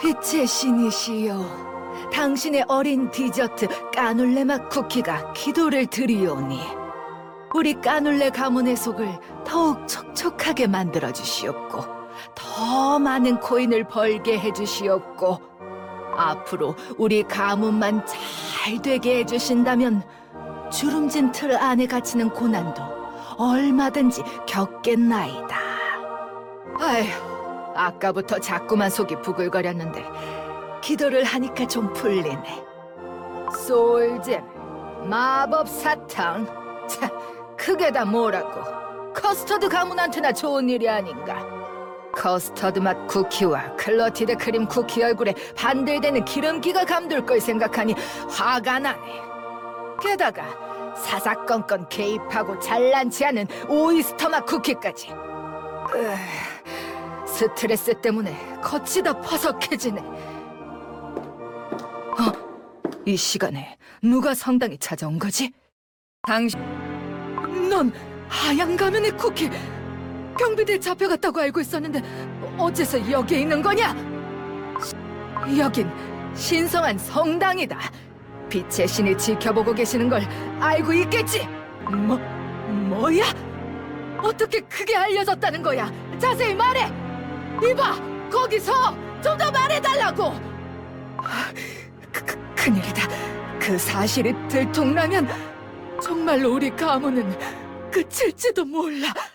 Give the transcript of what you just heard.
빛의 신이시여, 당신의 어린 디저트 까눌레 맛 쿠키가 기도를 드리오니 우리 까눌레 가문의 속을 더욱 촉촉하게 만들어 주시옵고 더 많은 코인을 벌게 해주시옵고 앞으로 우리 가문만 잘 되게 해주신다면 주름진 틀 안에 갇히는 고난도 얼마든지 겪겠나이다. 아휴, 아까부터 자꾸만 속이 부글거렸는데 기도를 하니까 좀 풀리네. 소울잼, 마법 사탕, 참 그게 다 뭐라고. 커스터드 가문한테나 좋은 일이 아닌가. 커스터드 맛 쿠키와 클러티드 크림 쿠키 얼굴에 반들대는 기름기가 감돌 걸 생각하니 화가 나네. 게다가 사사건건 개입하고 잘난치 않은 오이스터 맛 쿠키까지. 스트레스 때문에 겉이 다 퍼석해지네. 이 시간에 누가 성당에 찾아온 거지? 넌 하얀 가면의 쿠키! 경비대에 잡혀갔다고 알고 있었는데 어째서 여기에 있는 거냐? 여긴 신성한 성당이다. 빛의 신이 지켜보고 계시는 걸 알고 있겠지? 뭐야? 어떻게 그게 알려졌다는 거야? 자세히 말해! 이봐! 거기서 좀 더 말해달라고! 큰일이다. 그 사실이 들통나면 정말로 우리 가문은 끝일지도 몰라.